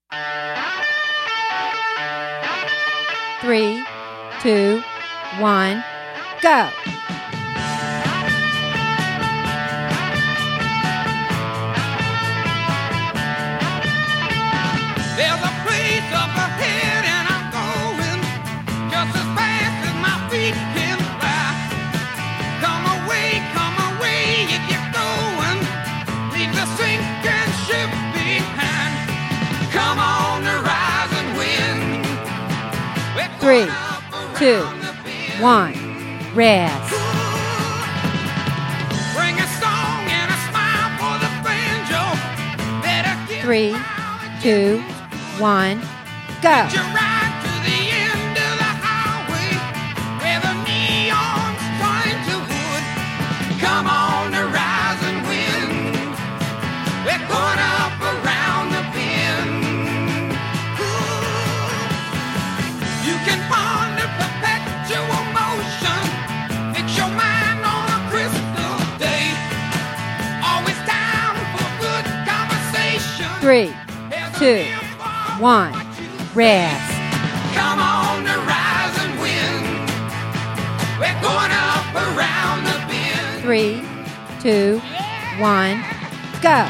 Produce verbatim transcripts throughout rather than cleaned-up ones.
Three, two, one, go. There's a place up ahead and I'm going just as fast as my feet can fly. Come away, come away if you're going. Leave the sinking ship behind. Come on the rising wind. We're Three, going up two, around the bend. one, rest. Bring a song and a smile for the banjo. Better get Three, wild, two, one, go. you ride to the end of the highway where the neon's trying to wood. Come on the rising wind. We're going up around the bend. You can ponder perpetual motion. Fix your mind on a crystal day. Always down for good conversation. Three, There's a two, gift for one, what you rest. Come on the rising wind. We're going up around the bend. Three, two, one, go.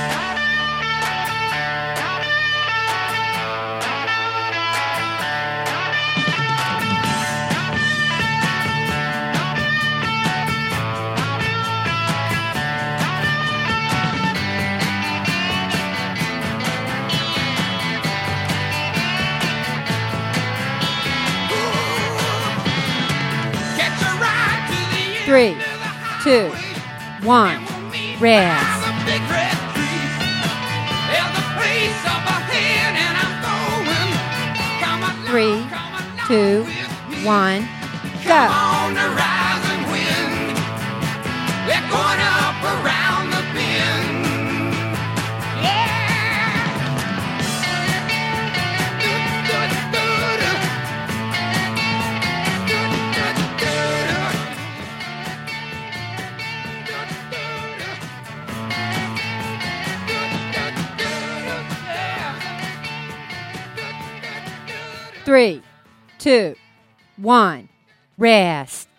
Catch a ride to the end Three, of the two, highway. one, And we'll meet rest. by the big red tree. There's a place up ahead and I'm going. Come along, Three, come along two, with me. one, Come go. on the rising wind. We're going up around the bend. Yeah. Do, do, do, do. Do, do, do, do. Do, do, do. Do, do, do. Yeah. Do, do, do, do. Three, two, one, rest.